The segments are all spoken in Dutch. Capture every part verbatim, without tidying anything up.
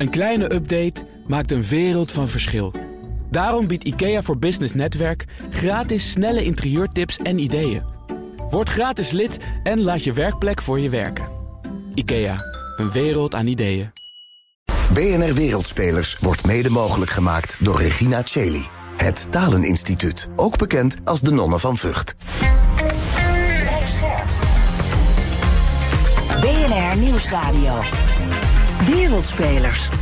Een kleine update maakt een wereld van verschil. Daarom biedt IKEA voor Business Netwerk gratis snelle interieurtips en ideeën. Word gratis lid en laat je werkplek voor je werken. IKEA, een wereld aan ideeën. B N R Wereldspelers wordt mede mogelijk gemaakt door Regina Cheli. Het Taleninstituut, ook bekend als de Nonnen van Vught. B N R Nieuwsradio. Wereldspelers.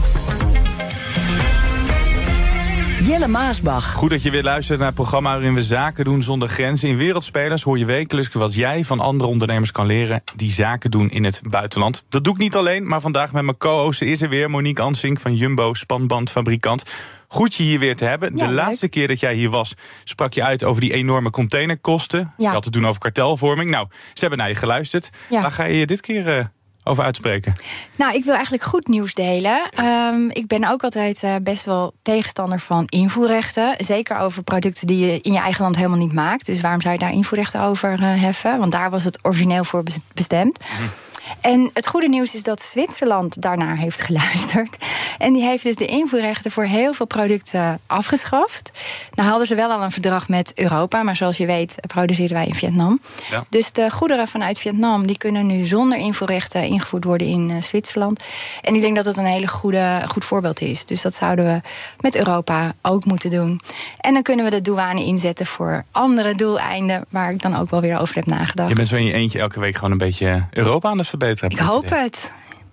Jelle Maasbach. Goed dat je weer luistert naar het programma waarin we zaken doen zonder grenzen. In Wereldspelers hoor je wekelijks wat jij van andere ondernemers kan leren die zaken doen in het buitenland. Dat doe ik niet alleen, maar vandaag met mijn co-host is er weer Monique Ansink van Jumbo, spanbandfabrikant. Goed je hier weer te hebben. Ja, de leuk. laatste keer dat jij hier was, sprak je uit over die enorme containerkosten. Ja. Je had het toen over kartelvorming. Nou, ze hebben naar je geluisterd. Ja. Waar ga je je dit keer uh, over uitspreken? Nou, ik wil eigenlijk goed nieuws delen. Um, ik ben ook altijd uh, best wel tegenstander van invoerrechten. Zeker over producten die je in je eigen land helemaal niet maakt. Dus waarom zou je daar invoerrechten over uh, heffen? Want daar was het origineel voor bestemd. Mm. En het goede nieuws is dat Zwitserland daarnaar heeft geluisterd. En die heeft dus de invoerrechten voor heel veel producten afgeschaft. Nou hadden ze wel al een verdrag met Europa, maar zoals je weet produceren wij in Vietnam. Ja. Dus de goederen vanuit Vietnam die kunnen nu zonder invoerrechten ingevoerd worden in uh, Zwitserland. En ik denk dat dat een hele goede, goed voorbeeld is. Dus dat zouden we met Europa ook moeten doen. En dan kunnen we de douane inzetten voor andere doeleinden waar ik dan ook wel weer over heb nagedacht. Je bent zo in je eentje elke week gewoon een beetje Europa aan het verbeteren. Ik hoop het.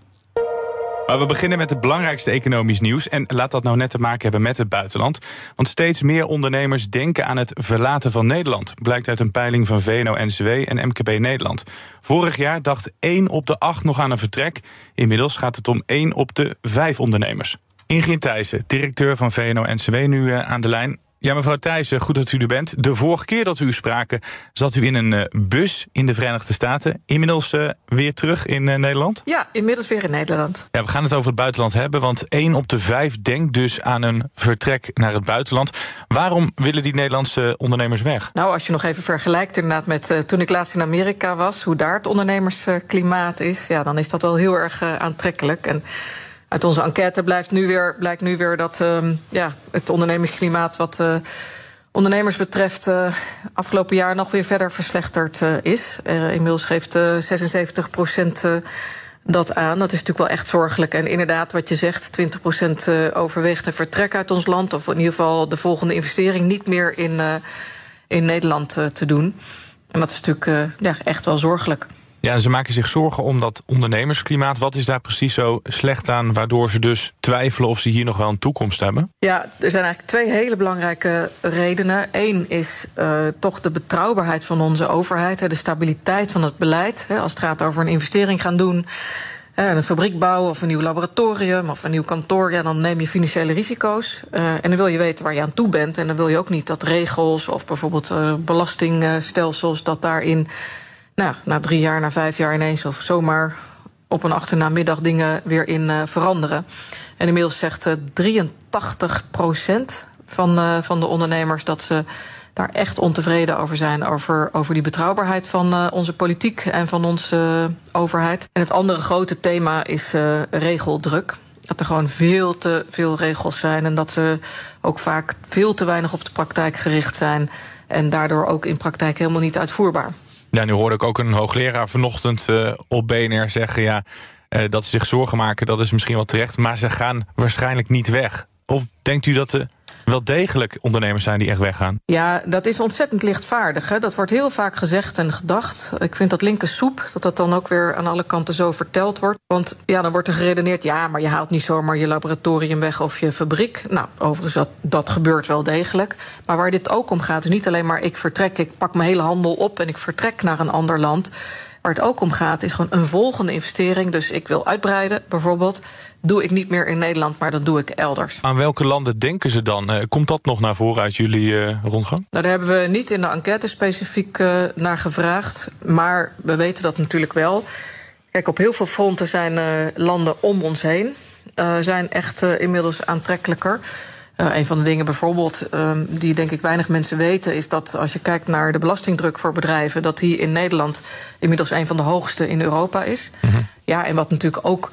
Maar we beginnen met het belangrijkste economisch nieuws. En laat dat nou net te maken hebben met het buitenland. Want steeds meer ondernemers denken aan het verlaten van Nederland. Blijkt uit een peiling van V N O N C W en M K B Nederland. Vorig jaar dacht één op de acht nog aan een vertrek. Inmiddels gaat het om één op de vijf ondernemers. Ingrid Thijssen, directeur van V N O N C W, nu uh, aan de lijn. Ja, mevrouw Thijssen, goed dat u er bent. De vorige keer dat we u spraken, zat u in een uh, bus in de Verenigde Staten. Inmiddels uh, weer terug in uh, Nederland? Ja, inmiddels weer in Nederland. Ja, we gaan het over het buitenland hebben, want één op de vijf denkt dus aan een vertrek naar het buitenland. Waarom willen die Nederlandse ondernemers weg? Nou, als je nog even vergelijkt inderdaad met uh, toen ik laatst in Amerika was, hoe daar het ondernemersklimaat is, ja, dan is dat wel heel erg uh, aantrekkelijk. En uit onze enquête blijft nu weer, blijkt nu weer dat uh, ja, het ondernemersklimaat wat uh, ondernemers betreft uh, afgelopen jaar nog weer verder verslechterd uh, is. Uh, inmiddels geeft uh, zesenzeventig procent uh, dat aan. Dat is natuurlijk wel echt zorgelijk. En inderdaad, wat je zegt, twintig procent uh, overweegt een vertrek uit ons land, of in ieder geval de volgende investering niet meer in, uh, in Nederland uh, te doen. En dat is natuurlijk uh, ja, echt wel zorgelijk. Ja, en ze maken zich zorgen om dat ondernemersklimaat. Wat is daar precies zo slecht aan, waardoor ze dus twijfelen of ze hier nog wel een toekomst hebben? Ja, er zijn eigenlijk twee hele belangrijke redenen. Eén is uh, toch de betrouwbaarheid van onze overheid, hè, de stabiliteit van het beleid. Hè, als het gaat over een investering gaan doen, hè, een fabriek bouwen of een nieuw laboratorium of een nieuw kantoor, ja, dan neem je financiële risico's. Uh, en dan wil je weten waar je aan toe bent. En dan wil je ook niet dat regels of bijvoorbeeld uh, belastingstelsels, dat daarin Nou, na drie jaar, na vijf jaar ineens of zomaar op een achternamiddag dingen weer in uh, veranderen. En inmiddels zegt uh, drieëntachtig procent van, uh, van de ondernemers dat ze daar echt ontevreden over zijn, over, over die betrouwbaarheid van uh, onze politiek en van onze uh, overheid. En het andere grote thema is uh, regeldruk. Dat er gewoon veel te veel regels zijn en dat ze ook vaak veel te weinig op de praktijk gericht zijn en daardoor ook in praktijk helemaal niet uitvoerbaar. Ja, nu hoorde ik ook een hoogleraar vanochtend uh, op B N R zeggen, ja, uh, dat ze zich zorgen maken, dat is misschien wel terecht, maar ze gaan waarschijnlijk niet weg. Of denkt u dat er wel degelijk ondernemers zijn die echt weggaan? Ja, dat is ontzettend lichtvaardig. Hè. Dat wordt heel vaak gezegd en gedacht. Ik vind dat linker soep, dat dat dan ook weer aan alle kanten zo verteld wordt. Want ja, dan wordt er geredeneerd, ja, maar je haalt niet zomaar je laboratorium weg of je fabriek. Nou, overigens, dat, dat gebeurt wel degelijk. Maar waar dit ook om gaat, is niet alleen maar ik vertrek, ik pak mijn hele handel op en ik vertrek naar een ander land. Waar het ook om gaat, is gewoon een volgende investering. Dus ik wil uitbreiden, bijvoorbeeld. Doe ik niet meer in Nederland, maar dat doe ik elders. Aan welke landen denken ze dan? Uh, komt dat nog naar voren uit jullie uh, rondgang? Nou, daar hebben we niet in de enquête specifiek uh, naar gevraagd. Maar we weten dat natuurlijk wel. Kijk, op heel veel fronten zijn uh, landen om ons heen uh, zijn echt uh, inmiddels aantrekkelijker. Uh, een van de dingen bijvoorbeeld uh, die denk ik weinig mensen weten, is dat als je kijkt naar de belastingdruk voor bedrijven, dat die in Nederland inmiddels een van de hoogste in Europa is. Mm-hmm. Ja, en wat natuurlijk ook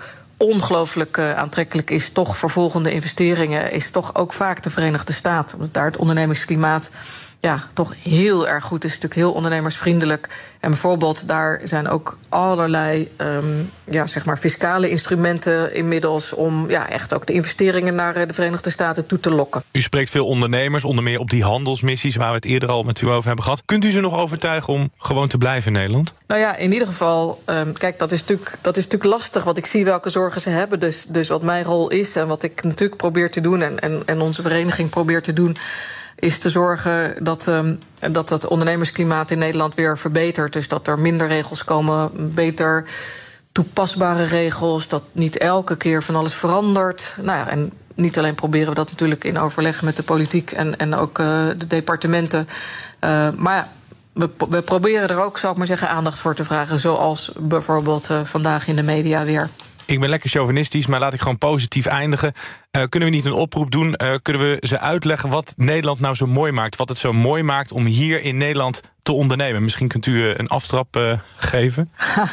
ongelooflijk uh, aantrekkelijk is, toch voor volgende investeringen, is toch ook vaak de Verenigde Staten. Omdat daar het ondernemingsklimaat ja, toch heel erg goed is. Natuurlijk heel ondernemersvriendelijk. En bijvoorbeeld daar zijn ook allerlei um, ja, zeg maar fiscale instrumenten inmiddels om ja, echt ook de investeringen naar de Verenigde Staten toe te lokken. U spreekt veel ondernemers, onder meer op die handelsmissies waar we het eerder al met u over hebben gehad. Kunt u ze nog overtuigen om gewoon te blijven in Nederland? Nou ja, in ieder geval, um, kijk, dat is, natuurlijk, dat is natuurlijk lastig, want ik zie welke zorgen ze hebben. Dus, dus wat mijn rol is en wat ik natuurlijk probeer te doen en, en, en onze vereniging probeert te doen, is te zorgen dat, um, dat het ondernemersklimaat in Nederland weer verbetert. Dus dat er minder regels komen, beter toepasbare regels, dat niet elke keer van alles verandert. Nou ja, en niet alleen proberen we dat natuurlijk in overleg met de politiek en, en ook uh, de departementen. Uh, maar ja, we, we proberen er ook, zal ik maar zeggen, aandacht voor te vragen. Zoals bijvoorbeeld uh, vandaag in de media weer. Ik ben lekker chauvinistisch, maar laat ik gewoon positief eindigen. Uh, kunnen we niet een oproep doen? Uh, kunnen we ze uitleggen wat Nederland nou zo mooi maakt? Wat het zo mooi maakt om hier in Nederland te ondernemen? Misschien kunt u uh, een aftrap uh, geven?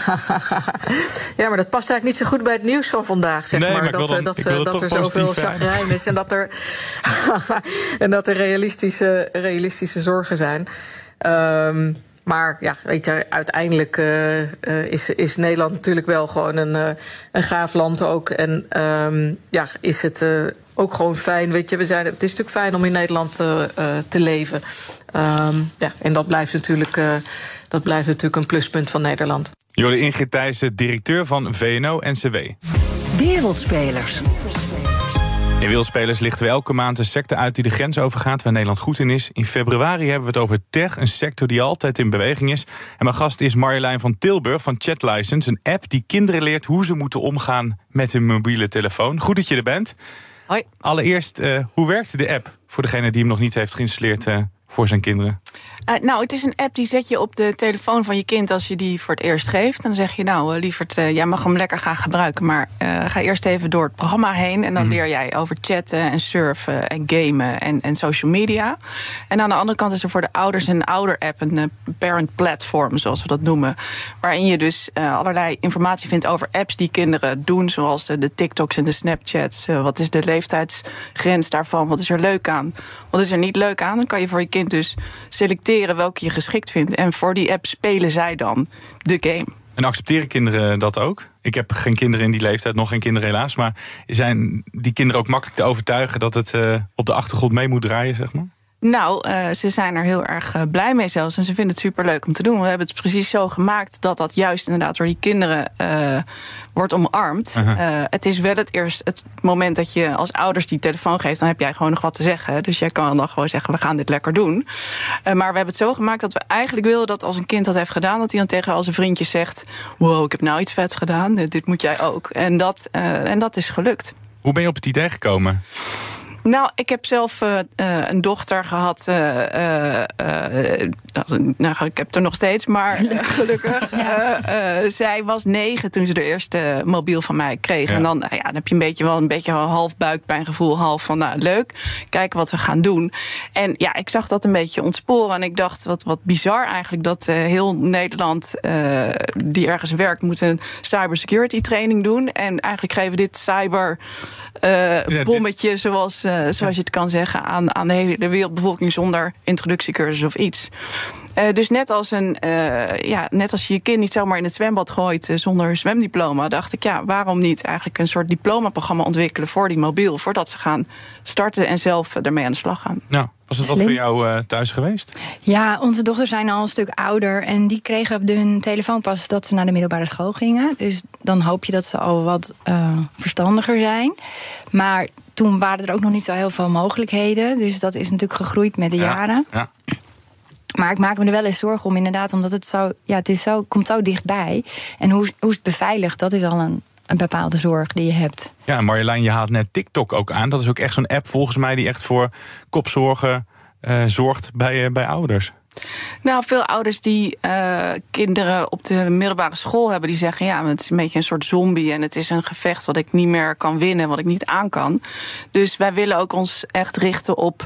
Ja, maar dat past eigenlijk niet zo goed bij het nieuws van vandaag. Zeg nee, maar. maar dat, dan, dat, dat, dat er zoveel chagrijn is en dat er, en dat er realistische, realistische zorgen zijn. Um, Maar ja, weet je, uiteindelijk uh, uh, is, is Nederland natuurlijk wel gewoon een, uh, een gaaf land ook. En um, ja, is het uh, ook gewoon fijn, weet je, we zijn, het is natuurlijk fijn om in Nederland uh, uh, te leven. Um, ja, en dat blijft natuurlijk, uh, dat blijft natuurlijk een pluspunt van Nederland. Jorre Ingrid Thijssen, directeur van V N O N C W. Wereldspelers. In Wereldspelers lichten we elke maand een sector uit die de grens overgaat, waar Nederland goed in is. In februari hebben we het over tech, een sector die altijd in beweging is. En mijn gast is Marjolein van Tilburg van ChatLicense, een app die kinderen leert hoe ze moeten omgaan met hun mobiele telefoon. Goed dat je er bent. Hoi. Allereerst, uh, hoe werkt de app voor degene die hem nog niet heeft geïnstalleerd uh, voor zijn kinderen? Uh, nou, het is een app die zet je op de telefoon van je kind als je die voor het eerst geeft. Dan zeg je, nou, uh, lieverd, uh, jij mag hem lekker gaan gebruiken, maar uh, ga eerst even door het programma heen. En dan mm. leer jij over chatten en surfen en gamen en, en social media. En aan de andere kant is er voor de ouders een ouder-app, een uh, parent platform, zoals we dat noemen. Waarin je dus uh, allerlei informatie vindt over apps die kinderen doen, zoals uh, de TikToks en de Snapchats. Uh, wat is de leeftijdsgrens daarvan? Wat is er leuk aan? Wat is er niet leuk aan? Dan kan je voor je kind dus selecteren welke je geschikt vindt. En voor die app spelen zij dan de game. En accepteren kinderen dat ook? Ik heb geen kinderen in die leeftijd, nog geen kinderen helaas. Maar zijn die kinderen ook makkelijk te overtuigen dat het uh, op de achtergrond mee moet draaien, zeg maar? Nou, uh, ze zijn er heel erg uh, blij mee zelfs. En ze vinden het superleuk om te doen. We hebben het precies zo gemaakt dat dat juist inderdaad door die kinderen uh, wordt omarmd. Uh-huh. Uh, het is wel het eerst het moment dat je als ouders die telefoon geeft, dan heb jij gewoon nog wat te zeggen. Dus jij kan dan gewoon zeggen, we gaan dit lekker doen. Uh, maar we hebben het zo gemaakt dat we eigenlijk wilden dat als een kind dat heeft gedaan, dat hij dan tegen al zijn vriendjes zegt, wow, ik heb nou iets vets gedaan, dit moet jij ook. En dat, uh, en dat is gelukt. Hoe ben je op het idee gekomen? Nou, ik heb zelf uh, uh, een dochter gehad. Uh, uh, uh, nou, ik heb er nog steeds, maar uh, gelukkig. ja. uh, uh, zij was negen toen ze de eerste mobiel van mij kreeg. Ja. En dan, uh, ja, dan heb je een beetje wel een beetje wel half buikpijngevoel, half van, nou, leuk, kijken wat we gaan doen. En ja, ik zag dat een beetje ontsporen. En ik dacht, wat, wat bizar eigenlijk, dat uh, heel Nederland uh, die ergens werkt, moet een cybersecurity training doen. En eigenlijk geven dit cyber uh, ja, bommetje, dit... zoals... Uh, zoals je het kan zeggen, aan, aan de hele wereldbevolking zonder introductiecursus of iets. Uh, dus net als, een, uh, ja, net als je je kind niet zomaar in het zwembad gooit uh, zonder zwemdiploma, dacht ik, ja, waarom niet eigenlijk een soort diplomaprogramma ontwikkelen voor die mobiel, voordat ze gaan starten en zelf uh, ermee aan de slag gaan. Nou, was het wat voor jou uh, thuis geweest? Ja, onze dochters zijn al een stuk ouder en die kregen op hun telefoon pas dat ze naar de middelbare school gingen. Dus dan hoop je dat ze al wat uh, verstandiger zijn. Maar toen waren er ook nog niet zo heel veel mogelijkheden. Dus dat is natuurlijk gegroeid met de ja, jaren. Ja. Maar ik maak me er wel eens zorgen om, inderdaad, omdat het zo, ja, het is zo, komt zo dichtbij. En hoe, hoe is het beveiligd, dat is al een, een bepaalde zorg die je hebt. Ja, Marjolein, je haalt net TikTok ook aan. Dat is ook echt zo'n app volgens mij die echt voor kopzorgen uh, zorgt bij, uh, bij ouders. Nou, veel ouders die uh, kinderen op de middelbare school hebben, die zeggen, ja, het is een beetje een soort zombie en het is een gevecht wat ik niet meer kan winnen, wat ik niet aan kan. Dus wij willen ook ons echt richten op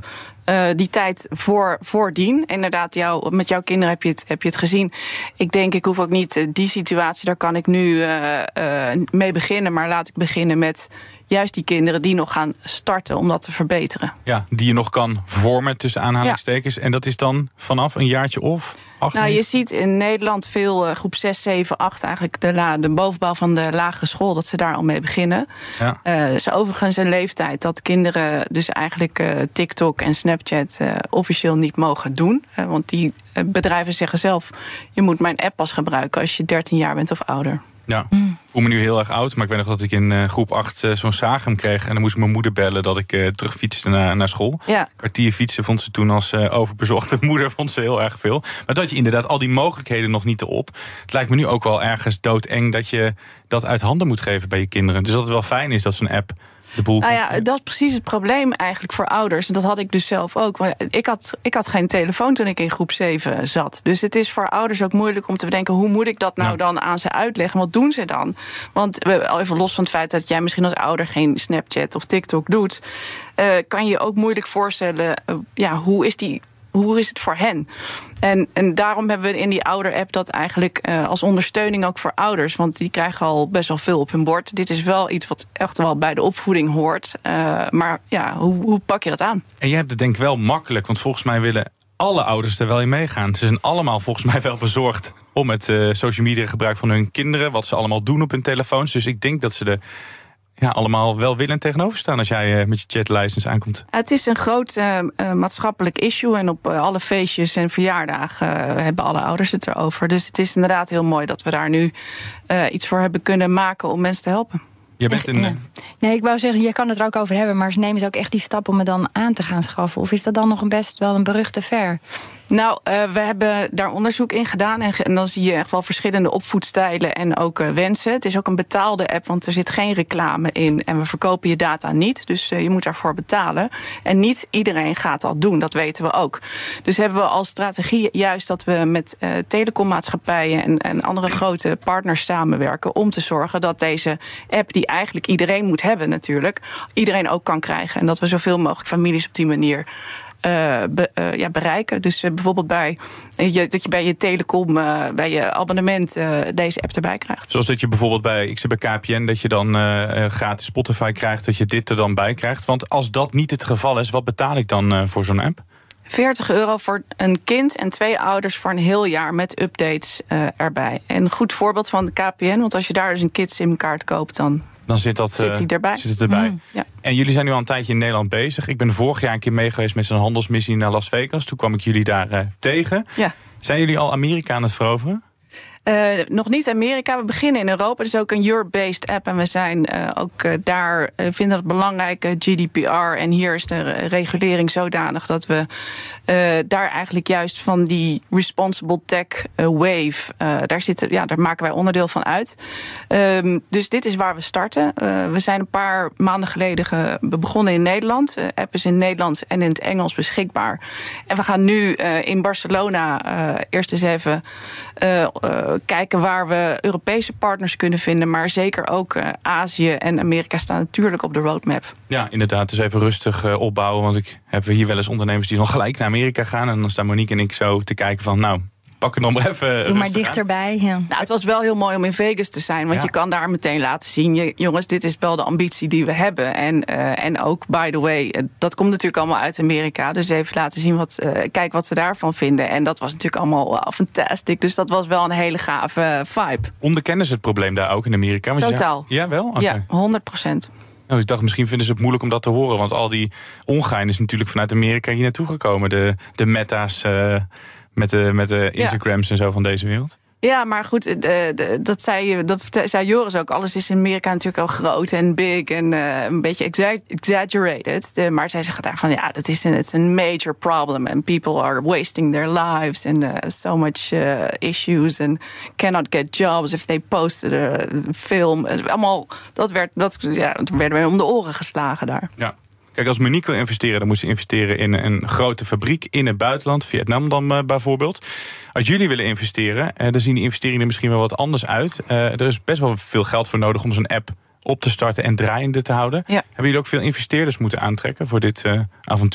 Uh, die tijd voor, voordien. Inderdaad, jou, met jouw kinderen heb je, het, heb je het gezien. Ik denk, ik hoef ook niet uh, die situatie, daar kan ik nu uh, uh, mee beginnen. Maar laat ik beginnen met juist die kinderen die nog gaan starten om dat te verbeteren. Ja, die je nog kan vormen tussen aanhalingstekens. Ja. En dat is dan vanaf een jaartje of acht? Nou, je ziet in Nederland veel uh, groep zes, zeven, acht... eigenlijk de, la, de bovenbouw van de lagere school, dat ze daar al mee beginnen. Ja. Uh, is overigens een leeftijd dat kinderen dus eigenlijk uh, TikTok en Snapchat uh, officieel niet mogen doen. Uh, want die uh, bedrijven zeggen zelf, je moet mijn app pas gebruiken als je dertien jaar bent of ouder. Ja, ik voel me nu heel erg oud, maar ik weet nog dat ik in uh, groep acht uh, zo'n Sagem kreeg. En dan moest mijn moeder bellen dat ik uh, terugfietste naar, naar school. Ja. Kwartier fietsen vond ze toen als uh, overbezorgde moeder vond ze heel erg veel. Maar dat je inderdaad al die mogelijkheden nog niet erop. Het lijkt me nu ook wel ergens doodeng dat je dat uit handen moet geven bij je kinderen. Dus dat het wel fijn is dat zo'n app de boel nou ja, dat is precies het probleem eigenlijk voor ouders. Dat had ik dus zelf ook. Want ik had, ik had geen telefoon toen ik in groep zeven zat. Dus het is voor ouders ook moeilijk om te bedenken, hoe moet ik dat nou ja. dan aan ze uitleggen? Wat doen ze dan? Want even los van het feit dat jij misschien als ouder geen Snapchat of TikTok doet, uh, kan je ook moeilijk voorstellen, uh, ja, hoe is die... Hoe is het voor hen? En, en daarom hebben we in die ouder-app dat eigenlijk uh, als ondersteuning ook voor ouders. Want die krijgen al best wel veel op hun bord. Dit is wel iets wat echt wel bij de opvoeding hoort. Uh, maar ja, hoe, hoe pak je dat aan? En jij hebt het denk ik wel makkelijk. Want volgens mij willen alle ouders er wel in meegaan. Ze zijn allemaal volgens mij wel bezorgd om het uh, social media gebruik van hun kinderen. Wat ze allemaal doen op hun telefoons. Dus ik denk dat ze de... Ja, allemaal welwillend tegenover staan als jij uh, met je chatlicense aankomt. Het is een groot uh, uh, maatschappelijk issue. En op uh, alle feestjes en verjaardagen uh, hebben alle ouders het erover. Dus het is inderdaad heel mooi dat we daar nu uh, iets voor hebben kunnen maken om mensen te helpen. Je bent een... Uh... Nee, ik wou zeggen, je kan het er ook over hebben, maar nemen ze ook echt die stap om het dan aan te gaan schaffen? Of is dat dan nog een best wel een brug te ver? Nou, uh, we hebben daar onderzoek in gedaan. En, en dan zie je echt wel verschillende opvoedstijlen en ook uh, wensen. Het is ook een betaalde app, want er zit geen reclame in. En we verkopen je data niet, dus uh, je moet daarvoor betalen. En niet iedereen gaat dat doen, dat weten we ook. Dus hebben we als strategie juist dat we met uh, telecommaatschappijen en, en andere grote partners samenwerken om te zorgen dat deze app, die eigenlijk iedereen moet hebben natuurlijk, iedereen ook kan krijgen. En dat we zoveel mogelijk families op die manier Uh, be, uh, ja, bereiken. Dus uh, bijvoorbeeld bij je, dat je bij je telecom, uh, bij je abonnement uh, deze app erbij krijgt. Zoals dat je bijvoorbeeld bij, ik zit bij K P N, dat je dan uh, gratis Spotify krijgt, dat je dit er dan bij krijgt. Want als dat niet het geval is, wat betaal ik dan uh, voor zo'n app? veertig euro voor een kind en twee ouders voor een heel jaar met updates uh, erbij. En een goed voorbeeld van de K P N, want als je daar dus een kids-simkaart koopt, dan... Dan zit, dat, zit, hij erbij. zit het erbij. Mm, ja. En jullie zijn nu al een tijdje in Nederland bezig. Ik ben vorig jaar een keer mee geweest met zo'n handelsmissie naar Las Vegas. Toen kwam ik jullie daar uh, tegen. Ja. Zijn jullie al Amerika aan het veroveren? Uh, nog niet Amerika, we beginnen in Europa. Het is ook een Europe-based app en we zijn uh, ook uh, daar, uh, vinden het belangrijk, uh, G D P R. En hier is de regulering zodanig dat we uh, daar eigenlijk juist van die responsible tech uh, wave, uh, daar, zitten, ja, daar maken wij onderdeel van uit. Um, dus dit is waar we starten. Uh, we zijn een paar maanden geleden ge, begonnen in Nederland. De app is in het Nederlands en in het Engels beschikbaar. En we gaan nu uh, in Barcelona uh, eerst eens even Uh, uh, kijken waar we Europese partners kunnen vinden, maar zeker ook uh, Azië en Amerika staan natuurlijk op de roadmap. Ja, inderdaad. Dus even rustig uh, opbouwen, want ik heb hier wel eens ondernemers die nog gelijk naar Amerika gaan en dan staan Monique en ik zo te kijken van, nou, pak het dan maar even. Doe maar dichterbij. Ja. Nou, het was wel heel mooi om in Vegas te zijn, want ja. je kan daar meteen laten zien, je, jongens, dit is wel de ambitie die we hebben. En, uh, en ook, by the way, uh, dat komt natuurlijk allemaal uit Amerika. Dus even laten zien, wat, uh, kijk wat ze daarvan vinden. En dat was natuurlijk allemaal wow, fantastisch. Dus dat was wel een hele gave uh, vibe. Onderkennen ze het probleem daar ook in Amerika? Totaal. Ja, wel? Okay. Ja, honderd procent. Nou, ik dacht, misschien vinden ze het moeilijk om dat te horen. Want al die ongein is natuurlijk vanuit Amerika hier naartoe gekomen. De, de meta's uh, met de, met de Instagrams ja. en zo van deze wereld. Ja, maar goed, de, de, dat, zei, dat zei Joris ook. Alles is in Amerika natuurlijk al groot en big en uh, een beetje exa- exaggerated. De, maar zij zeggen daarvan, ja, dat is een, it's a major problem. And people are wasting their lives and uh, so much uh, issues and cannot get jobs if they posted a film. Allemaal, dat werd, dat, ja, dat werden we om de oren geslagen daar. Ja. Kijk, als Monique wil investeren, dan moet ze investeren in een grote fabriek in het buitenland, Vietnam dan uh, bijvoorbeeld. Als jullie willen investeren, uh, dan zien die investeringen misschien wel wat anders uit. Uh, er is best wel veel geld voor nodig om zo'n app op te starten en draaiende te houden. Ja. Hebben jullie ook veel investeerders moeten aantrekken voor dit uh, avontuur?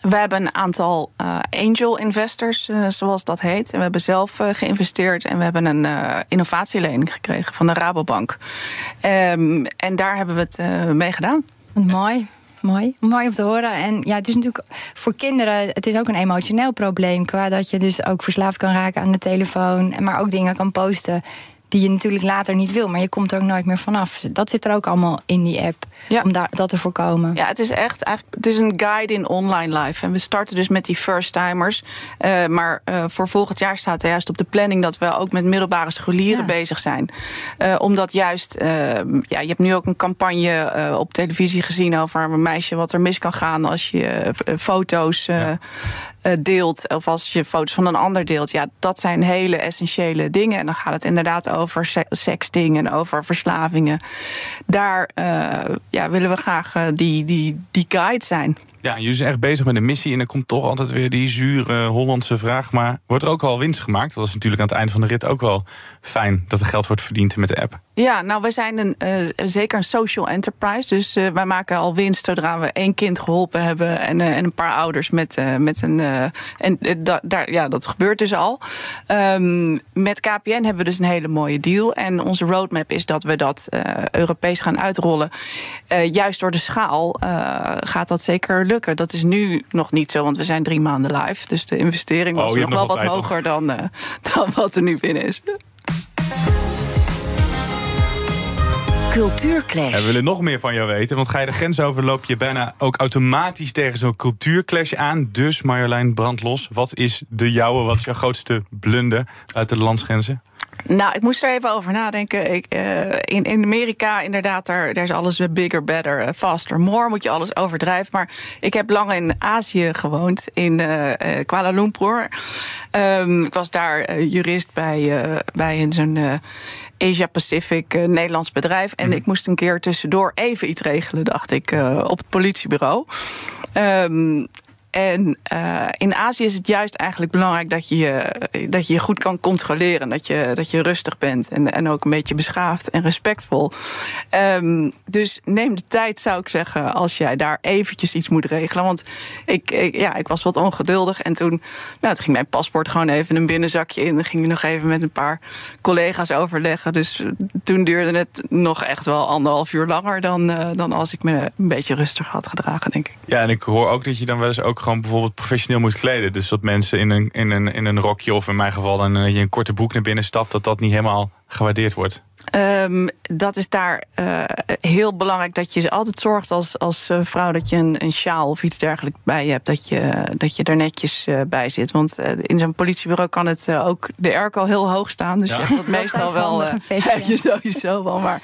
We hebben een aantal uh, angel investors, uh, zoals dat heet. En we hebben zelf uh, geïnvesteerd en we hebben een uh, innovatielening gekregen van de Rabobank. Um, en daar hebben we het uh, mee gedaan. Mooi. Mooi, mooi om te horen. En ja, het is natuurlijk voor kinderen, het is ook een emotioneel probleem. Qua dat je dus ook verslaafd kan raken aan de telefoon, maar ook dingen kan posten die je natuurlijk later niet wil, maar je komt er ook nooit meer vanaf. Dat zit er ook allemaal in die app, ja. om daar, dat te voorkomen. Ja, het is echt eigenlijk, het is een guide in online life. En we starten dus met die first-timers. Uh, maar uh, voor volgend jaar staat er juist op de planning dat we ook met middelbare scholieren ja. bezig zijn. Uh, omdat juist, uh, ja, je hebt nu ook een campagne uh, op televisie gezien over een meisje wat er mis kan gaan als je uh, foto's Uh, ja. Uh, deelt, of als je foto's van een ander deelt. Ja, dat zijn hele essentiële dingen. En dan gaat het inderdaad over se- sexting en over verslavingen. Daar uh, ja, willen we graag uh, die, die, die guide zijn. Ja, jullie zijn echt bezig met een missie en er komt toch altijd weer die zure Hollandse vraag. Maar wordt er ook al winst gemaakt? Dat is natuurlijk aan het einde van de rit ook wel fijn dat er geld wordt verdiend met de app. Ja, nou, wij zijn een, uh, zeker een social enterprise. Dus uh, wij maken al winst zodra we één kind geholpen hebben en, uh, en een paar ouders met, uh, met een. Uh, en uh, da, daar, ja, dat gebeurt dus al. Um, met K P N hebben we dus een hele mooie deal. En onze roadmap is dat we dat uh, Europees gaan uitrollen. Uh, juist door de schaal uh, gaat dat zeker lukken. Dat is nu nog niet zo, want we zijn drie maanden live. Dus de investering was oh, nog wel wat hoger dan, uh, dan wat er nu binnen is. Cultuurclash. En we willen nog meer van jou weten, want ga je de grens over, loop je bijna ook automatisch tegen zo'n cultuurclash aan. Dus Marjolein, brand los. Wat is de jouwe, wat is jouw grootste blunder uit de landsgrenzen? Nou, ik moest er even over nadenken. Ik, uh, in, in Amerika, inderdaad, daar, daar is alles bigger, better, faster, more. Moet je alles overdrijven. Maar ik heb lang in Azië gewoond, in uh, uh, Kuala Lumpur. Um, ik was daar uh, jurist bij, uh, bij een zo'n Uh, Asia Pacific, uh, Nederlands bedrijf. En mm. ik moest een keer tussendoor even iets regelen, dacht ik, uh, op het politiebureau. Um, En uh, in Azië is het juist eigenlijk belangrijk dat je dat je, je goed kan controleren. Dat je, dat je rustig bent en, en ook een beetje beschaafd en respectvol. Um, dus neem de tijd, zou ik zeggen, als jij daar eventjes iets moet regelen. Want ik, ik, ja, ik was wat ongeduldig. En toen, nou, toen ging mijn paspoort gewoon even een binnenzakje in. Dan ging ik nog even met een paar collega's overleggen. Dus toen duurde het nog echt wel anderhalf uur langer dan, uh, dan als ik me een beetje rustig had gedragen, denk ik. Ja, en ik hoor ook dat je dan wel eens ook gewoon bijvoorbeeld professioneel moet kleden. Dus dat mensen in een, in een, in een rokje of in mijn geval dan je een korte broek naar binnen stapt, dat dat niet helemaal gewaardeerd wordt. Um, dat is daar uh, heel belangrijk, dat je altijd zorgt als, als uh, vrouw dat je een, een sjaal of iets dergelijks bij je hebt, dat je, dat je er netjes uh, bij zit. Want uh, in zo'n politiebureau kan het uh, ook de airco heel hoog staan. Dus ja. je hebt dat meestal wel, uh, heb je sowieso wel. Maar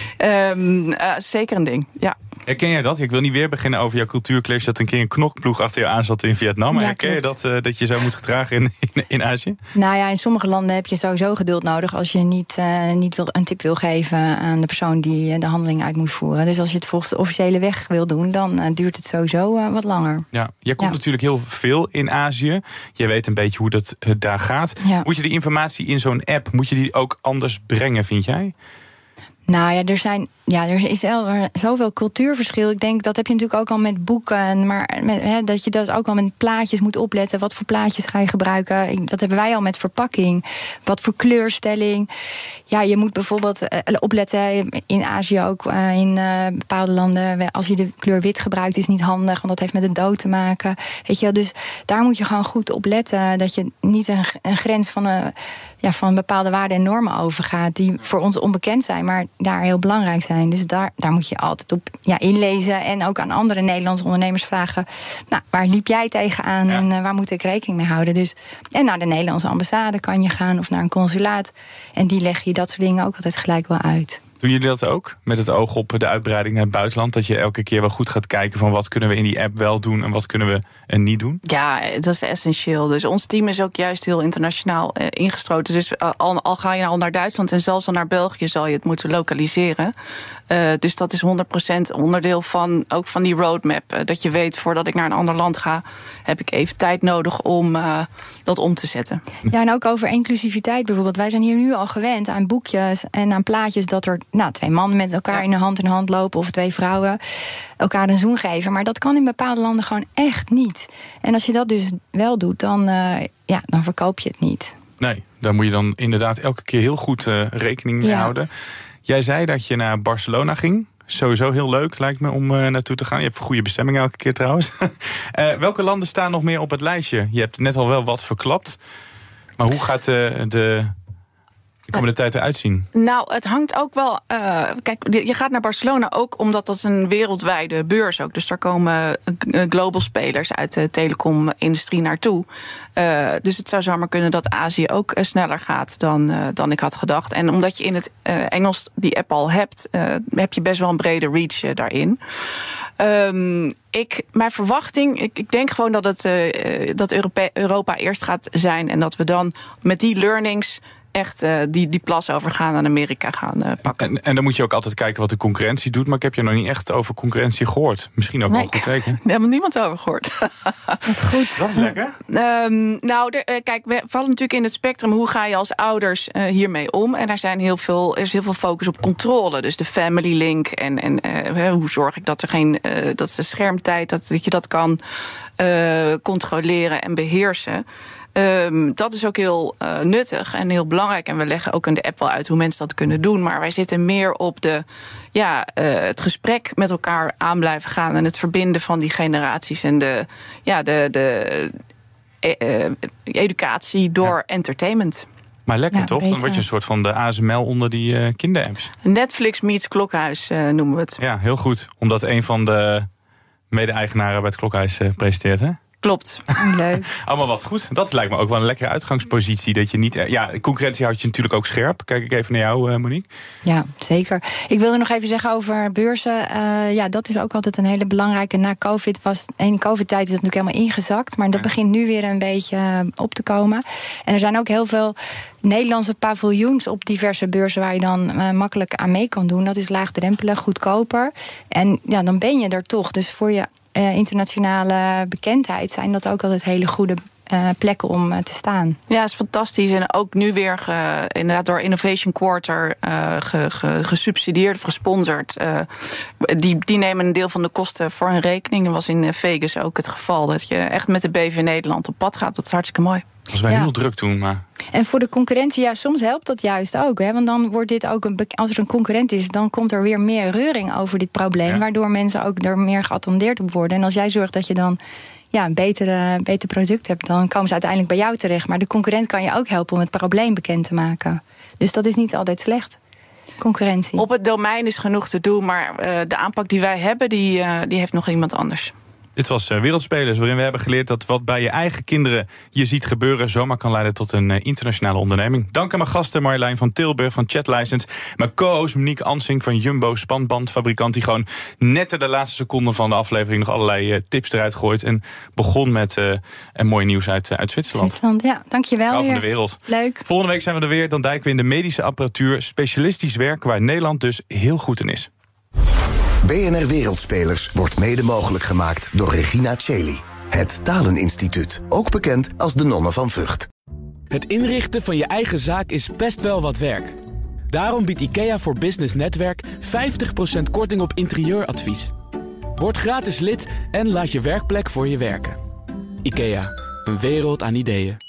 um, uh, zeker een ding, ja. Herken jij dat? Ik wil niet weer beginnen over jouw cultuurclash, dat een keer een knokploeg achter je aan zat in Vietnam. Maar ja, herken je dat, uh, dat je zo moet gedragen in, in, in Azië? Nou ja, in sommige landen heb je sowieso geduld nodig als je niet, uh, niet wil, een tip wil geven aan de persoon die de handeling uit moet voeren. Dus als je het volgens de officiële weg wil doen, dan uh, duurt het sowieso uh, wat langer. Ja, jij komt ja. natuurlijk heel veel in Azië. Je weet een beetje hoe dat uh, daar gaat. Ja. Moet je die informatie in zo'n app, moet je die ook anders brengen, vind jij? Nou ja, er zijn, ja, er is wel zoveel cultuurverschil. Ik denk, dat heb je natuurlijk ook al met boeken. Maar met, hè, dat je dus ook al met plaatjes moet opletten. Wat voor plaatjes ga je gebruiken? Ik, dat hebben wij al met verpakking. Wat voor kleurstelling. Ja, je moet bijvoorbeeld uh, opletten in Azië ook. Uh, in uh, bepaalde landen, als je de kleur wit gebruikt, is niet handig. Want dat heeft met de dood te maken. Weet je wel, dus daar moet je gewoon goed op letten. Dat je niet een, een grens van een... Ja, van bepaalde waarden en normen overgaat die voor ons onbekend zijn, maar daar heel belangrijk zijn. Dus daar, daar moet je altijd op ja, inlezen en ook aan andere Nederlandse ondernemers vragen, nou, waar liep jij tegenaan ja. en uh, waar moet ik rekening mee houden? Dus, en naar de Nederlandse ambassade kan je gaan of naar een consulaat en die leggen je dat soort dingen ook altijd gelijk wel uit. Doen jullie dat ook? Met het oog op de uitbreiding naar het buitenland? Dat je elke keer wel goed gaat kijken van wat kunnen we in die app wel doen en wat kunnen we er niet doen? Ja, dat is essentieel. Dus ons team is ook juist heel internationaal uh, ingestroten. Dus uh, al, al ga je al naar Duitsland en zelfs al naar België zal je het moeten lokaliseren. Uh, dus dat is honderd procent onderdeel van, ook van die roadmap. Uh, dat je weet, voordat ik naar een ander land ga, heb ik even tijd nodig om uh, dat om te zetten. Ja, en ook over inclusiviteit bijvoorbeeld. Wij zijn hier nu al gewend aan boekjes en aan plaatjes dat er nou, twee mannen met elkaar ja. in de hand in hand lopen, of twee vrouwen elkaar een zoen geven. Maar dat kan in bepaalde landen gewoon echt niet. En als je dat dus wel doet, dan, uh, ja, dan verkoop je het niet. Nee, daar moet je dan inderdaad elke keer heel goed uh, rekening mee ja. houden. Jij zei dat je naar Barcelona ging. Sowieso heel leuk, lijkt me, om uh, naartoe te gaan. Je hebt een goede bestemming elke keer trouwens. uh, welke landen staan nog meer op het lijstje? Je hebt net al wel wat verklapt. Maar hoe gaat uh, de... de komende tijd eruit zien? Nou, het hangt ook wel... Uh, kijk, je gaat naar Barcelona ook omdat dat is een wereldwijde beurs ook. Dus daar komen global spelers uit de telecom-industrie naartoe. Uh, dus het zou zomaar kunnen dat Azië ook uh, sneller gaat dan, uh, dan ik had gedacht. En omdat je in het uh, Engels die app al hebt, uh, heb je best wel een brede reach uh, daarin. Um, ik, mijn verwachting, ik, ik denk gewoon dat, het, uh, dat Europa, Europa eerst gaat zijn en dat we dan met die learnings echt uh, die, die plas overgaan aan Amerika gaan uh, pakken. En, en dan moet je ook altijd kijken wat de concurrentie doet. Maar ik heb je nog niet echt over concurrentie gehoord. Misschien ook nee, wel een goed teken. Daar hebben niemand over gehoord. Goed. Dat is lekker. Um, nou, de, uh, kijk, we vallen natuurlijk in het spectrum. Hoe ga je als ouders uh, hiermee om? En er, zijn heel veel, er is heel veel focus op controle. Dus de family link. En, en uh, hoe zorg ik dat er geen uh, dat de schermtijd, dat, dat je dat kan uh, controleren en beheersen. Um, dat is ook heel uh, nuttig en heel belangrijk. En we leggen ook in de app wel uit hoe mensen dat kunnen doen. Maar wij zitten meer op de, ja, uh, het gesprek met elkaar aan blijven gaan en het verbinden van die generaties en de, ja, de, de uh, educatie door ja. entertainment. Maar lekker ja, toch? beter. Dan word je een soort van de A S M L onder die uh, kinderapps. Netflix meets Klokhuis uh, noemen we het. Ja, heel goed. Omdat een van de mede-eigenaren bij het Klokhuis uh, presenteert, hè? Klopt. Leuk. Allemaal wat goed. Dat lijkt me ook wel een lekkere uitgangspositie. Dat je niet. Ja, concurrentie houdt je natuurlijk ook scherp. Kijk ik even naar jou, Monique. Ja, zeker. Ik wilde nog even zeggen over beurzen. Uh, ja, dat is ook altijd een hele belangrijke. Na COVID was. In de COVID-tijd is het natuurlijk helemaal ingezakt. Maar dat ja. begint nu weer een beetje op te komen. En er zijn ook heel veel Nederlandse paviljoens op diverse beurzen waar je dan uh, makkelijk aan mee kan doen. Dat is laagdrempelig, goedkoper. En ja, dan ben je er toch. Dus voor je Uh, internationale bekendheid zijn dat ook altijd hele goede uh, plekken om uh, te staan. Ja, is fantastisch. En ook nu weer ge, inderdaad door Innovation Quarter uh, ge, ge, gesubsidieerd of gesponsord. Uh, die, die nemen een deel van de kosten voor hun rekening. Dat was in Vegas ook het geval. Dat je echt met de B V Nederland op pad gaat. Dat is hartstikke mooi. Dat was wel ja. heel druk toen, maar... En voor de concurrentie, ja, soms helpt dat juist ook. Hè? Want dan wordt dit ook een... Als er een concurrent is, dan komt er weer meer reuring over dit probleem. Ja. Waardoor mensen ook er meer geattendeerd op worden. En als jij zorgt dat je dan ja, een beter, beter product hebt, dan komen ze uiteindelijk bij jou terecht. Maar de concurrent kan je ook helpen om het probleem bekend te maken. Dus dat is niet altijd slecht. Concurrentie. Op het domein is genoeg te doen, maar uh, de aanpak die wij hebben, die, uh, die heeft nog iemand anders. Dit was uh, Wereldspelers, waarin we hebben geleerd dat wat bij je eigen kinderen je ziet gebeuren zomaar kan leiden tot een uh, internationale onderneming. Dank aan mijn gasten Marjolein van Tilburg van Chatlicense, mijn co-host Monique Ansink van Jumbo, spanbandfabrikant, die gewoon net de laatste seconden van de aflevering nog allerlei uh, tips eruit gooit en begon met uh, een mooi nieuws uit, uh, uit Zwitserland. Zwitserland, ja, dankjewel. Vrouw van de wereld. Leuk. Volgende week zijn we er weer, dan duiken we in de medische apparatuur, specialistisch werk waar Nederland dus heel goed in is. B N R Wereldspelers wordt mede mogelijk gemaakt door Regina Cheli. Het Taleninstituut, ook bekend als de Nonnen van Vught. Het inrichten van je eigen zaak is best wel wat werk. Daarom biedt IKEA voor Business Netwerk vijftig procent korting op interieuradvies. Word gratis lid en laat je werkplek voor je werken. IKEA, een wereld aan ideeën.